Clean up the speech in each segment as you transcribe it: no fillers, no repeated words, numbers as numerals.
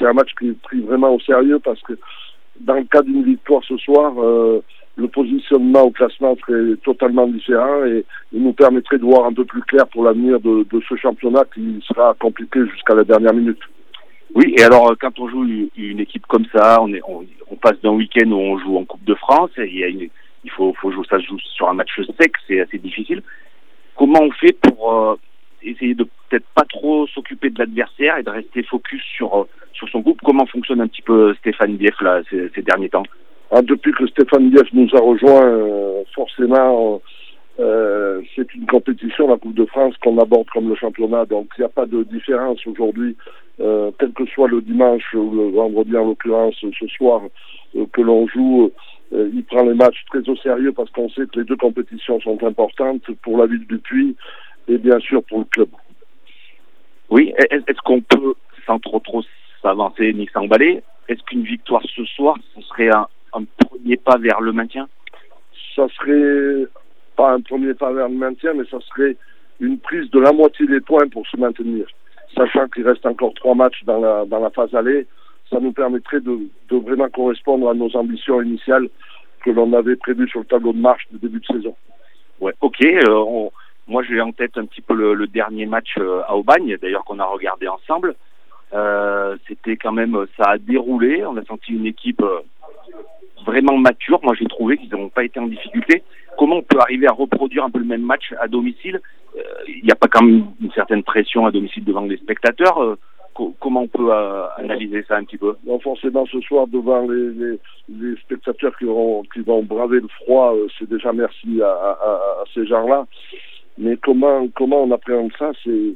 un match qui est pris vraiment au sérieux parce que dans le cas d'une victoire ce soir, le positionnement au classement serait totalement différent et il nous permettrait de voir un peu plus clair pour l'avenir de ce championnat qui sera compliqué jusqu'à la dernière minute. Oui, et alors quand on joue une équipe comme ça, on passe d'un week-end où on joue en Coupe de France, et il faut jouer, ça se joue sur un match sec, c'est assez difficile. Comment on fait pour essayer de peut-être pas trop s'occuper de l'adversaire et de rester focus sur son groupe? Comment fonctionne un petit peu Stéphane Dief là ces derniers temps? Depuis que Stéphane Dief nous a rejoint, forcément, c'est une compétition, la Coupe de France, qu'on aborde comme le championnat. Donc il n'y a pas de différence aujourd'hui, quel que soit le dimanche ou le vendredi en l'occurrence, ce soir que l'on joue. Il prend les matchs très au sérieux parce qu'on sait que les deux compétitions sont importantes pour la ville du Puy et bien sûr pour le club. Oui, est-ce qu'on peut, sans trop s'avancer ni s'emballer, est-ce qu'une victoire ce soir, ce serait un premier pas vers le maintien? Ça serait pas un premier pas vers le maintien, mais ça serait une prise de la moitié des points pour se maintenir. Sachant qu'il reste encore 3 matchs dans la phase aller, ça nous permettrait de vraiment correspondre à nos ambitions initiales que l'on avait prévues sur le tableau de marche de début de saison. Ouais, ok. Moi, j'ai en tête un petit peu le dernier match à Aubagne, d'ailleurs qu'on a regardé ensemble. C'était quand même, ça a déroulé. On a senti une équipe vraiment mature. Moi, j'ai trouvé qu'ils n'ont pas été en difficulté. Comment on peut arriver à reproduire un peu le même match à domicile? Il n'y a pas quand même une certaine pression à domicile devant les spectateurs? Comment on peut analyser ça un petit peu? Non, forcément, ce soir, devant les spectateurs qui vont braver le froid, c'est déjà merci à ces gens-là. Mais comment on appréhende ça, c'est...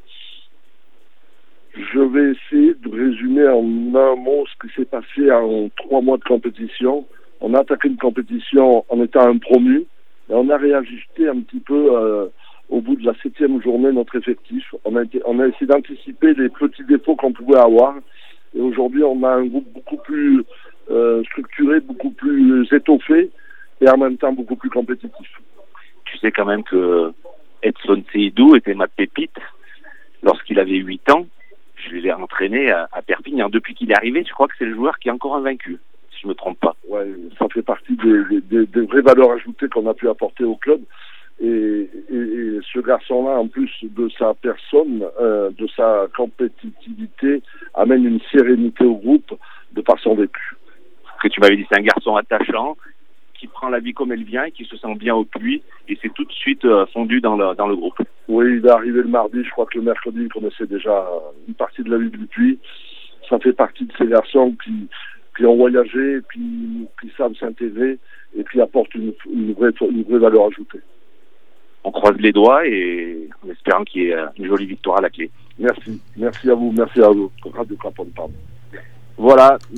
Je vais essayer de résumer en un mot ce qui s'est passé en 3 mois de compétition. On a attaqué une compétition en étant un promu, et on a réajusté un petit peu au bout de la 7e journée notre effectif. On a essayé d'anticiper les petits défauts qu'on pouvait avoir. Et aujourd'hui, on a un groupe beaucoup plus structuré, beaucoup plus étoffé et en même temps beaucoup plus compétitif. Tu sais quand même que Edson Seydou était ma pépite lorsqu'il avait 8 ans. Je l'ai entraîné à Perpignan. Depuis qu'il est arrivé, je crois que c'est le joueur qui est encore invaincu, si je me trompe pas. Ouais, ça fait partie des vraies valeurs ajoutées qu'on a pu apporter au club. Et ce garçon-là, en plus de sa personne, de sa compétitivité, amène une sérénité au groupe de par son vécu. Ce que tu m'avais dit, c'est un garçon attachant, qui prend la vie comme elle vient et qui se sent bien au Puy, et c'est tout de suite fondu dans le groupe. Oui, il est arrivé le mardi, je crois que le mercredi, il connaissait déjà une partie de la vie du Puy. Ça fait partie de ces garçons qui ont voyagé, qui savent s'intégrer et qui apportent une vraie valeur ajoutée. On croise les doigts et en espérant qu'il y ait une jolie victoire à la clé. Merci à vous, Radio Craponne, pardon. Voilà.